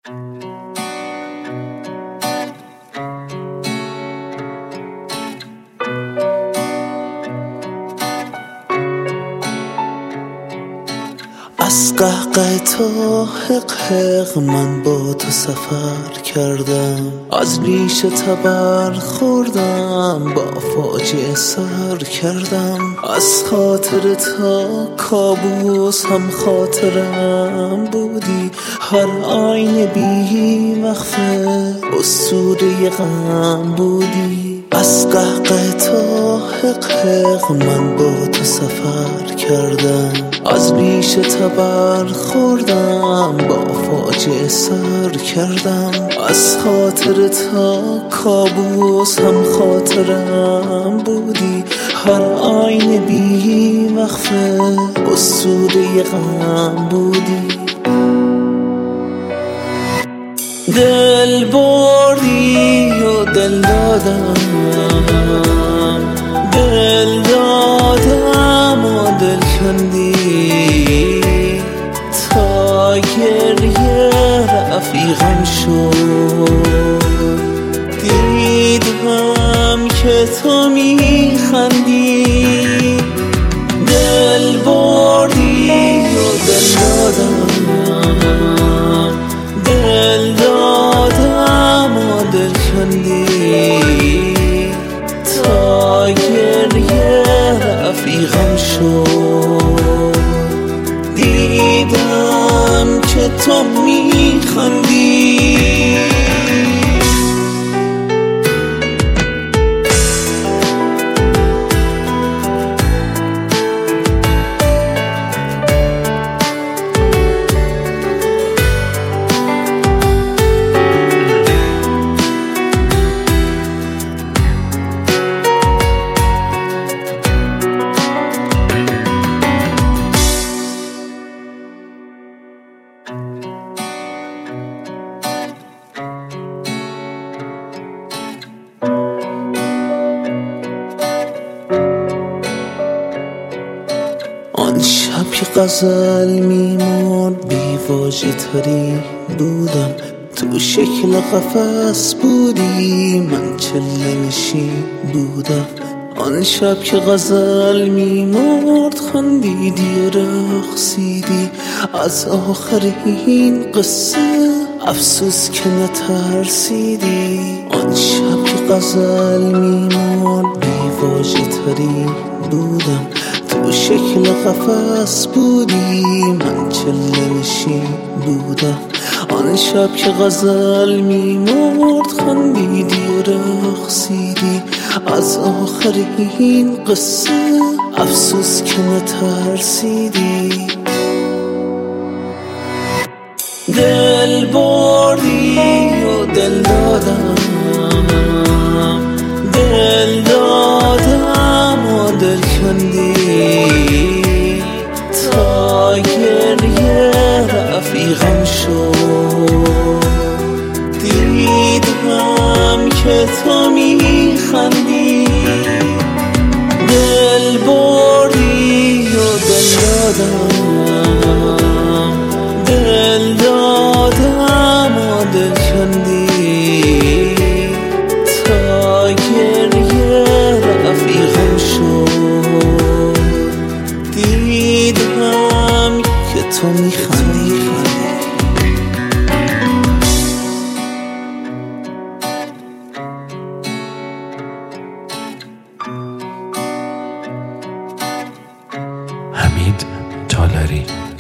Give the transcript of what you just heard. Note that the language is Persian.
از قهقه تا حق من با تو سفر کردم، از ریشه تبر خوردم، با فاجعه سر کردم. از خاطر تا کابوس هم خاطرم بودی، هر آینه بی وقفه اسطوره غم بودی. از قهقه تا حق من با تو سفر کردم، از ریشه تبر خوردم، با فاجعه سر کردم. از خاطر تا کابوس هم خاطرم بودی، هر آینه بی وقفه اسطوره غم بودی. دل بردی و دل دادم، دل دادم و دل کندی، تا گریه رفیقم شد. دیدم که تو میخندی، دل بردی و دل دادم، دل دادم و دل کندی، تا گریه رفیقم شد. دیدم که تو میخندی. آن شب که غزل میمرد بی واژه تری بودم، تو شکل قفس بودی، من چله نشین بودم. آن شب که غزل میمرد خندیدی رقصیدی، از آخر این قصه افسوس که نترسیدی. آن شب که غزل میمرد بی واژه تری بودم، تو شکل قفس بودی، من چله نشین بودم. آن شب که غزل میمرد خندیدی و رقصیدی، از آخر این قصه افسوس که نترسیدی. دل بردی و دل دادم، دل دادم و دل کندی، تا گریه رفیقم شد. دیدم که تو میخندی، دل بردی و دل دادم، دل دادم و دل کندی، تا گریه رفیقم شد. دیدم که تو میخندی. حمید تالری.